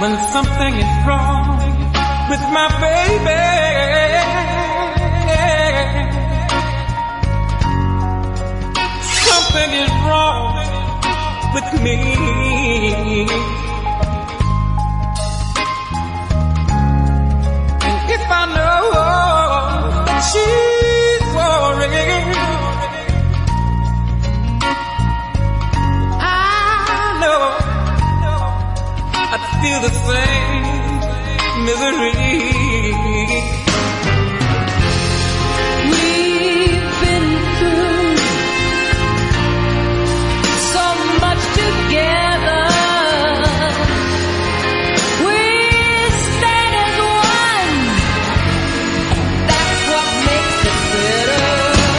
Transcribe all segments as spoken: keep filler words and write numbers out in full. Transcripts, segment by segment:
when something is wrong with my baby. Something is wrong with me. And if I know she's worried, I know I'd feel the same misery. We've been through so much together. We stand as one. That's what makes it better.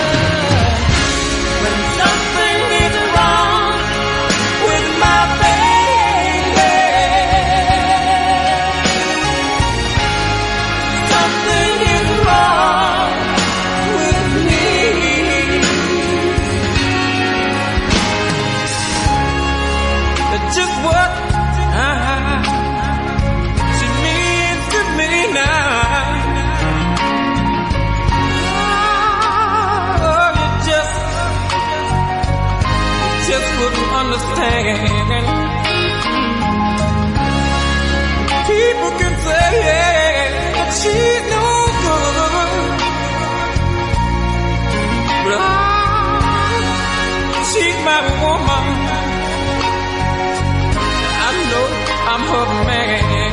When something is wrong with my baby, something is wrong with me. That's just what I, she means to me now. Oh, you just, you just wouldn't understand. People can say that she's no good, but I, she's my woman. I know I'm her man.